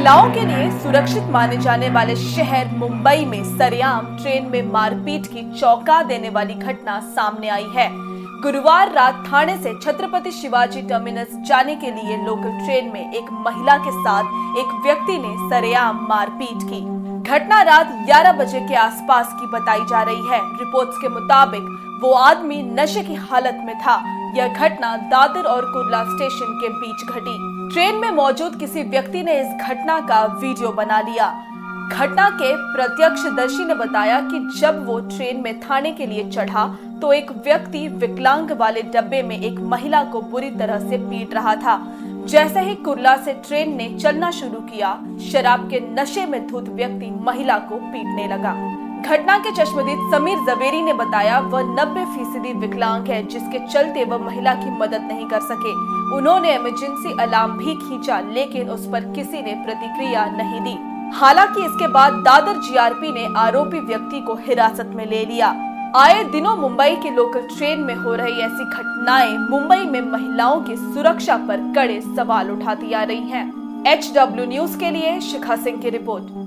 महिलाओं के लिए सुरक्षित माने जाने वाले शहर मुंबई में सरेआम ट्रेन में मारपीट की चौंका देने वाली घटना सामने आई है। गुरुवार रात ठाणे से छत्रपति शिवाजी टर्मिनस जाने के लिए लोकल ट्रेन में एक महिला के साथ एक व्यक्ति ने सरेआम मारपीट की। घटना रात 11 बजे के आसपास की बताई जा रही है। रिपोर्ट्स के मुताबिक वो आदमी नशे की हालत में था। यह घटना दादर और कुर्ला स्टेशन के बीच घटी। ट्रेन में मौजूद किसी व्यक्ति ने इस घटना का वीडियो बना लिया। घटना के प्रत्यक्षदर्शी ने बताया कि जब वो ट्रेन में ठाणे के लिए चढ़ा तो एक व्यक्ति विकलांग वाले डब्बे में एक महिला को बुरी तरह से पीट रहा था। जैसे ही कुर्ला से ट्रेन ने चलना शुरू किया, शराब के नशे में धुत व्यक्ति महिला को पीटने लगा। घटना के चश्मदीद समीर जवेरी ने बताया वह 90% विकलांग है, जिसके चलते वह महिला की मदद नहीं कर सके। उन्होंने इमरजेंसी अलार्म भी खींचा, लेकिन उस पर किसी ने प्रतिक्रिया नहीं दी। हालांकि इसके बाद दादर जीआरपी ने आरोपी व्यक्ति को हिरासत में ले लिया। आए दिनों मुंबई के लोकल ट्रेन में हो रही ऐसी घटनाएं मुंबई में महिलाओं की सुरक्षा पर कड़े सवाल उठाती आ रही हैं। HW न्यूज के लिए शिखा सिंह की रिपोर्ट।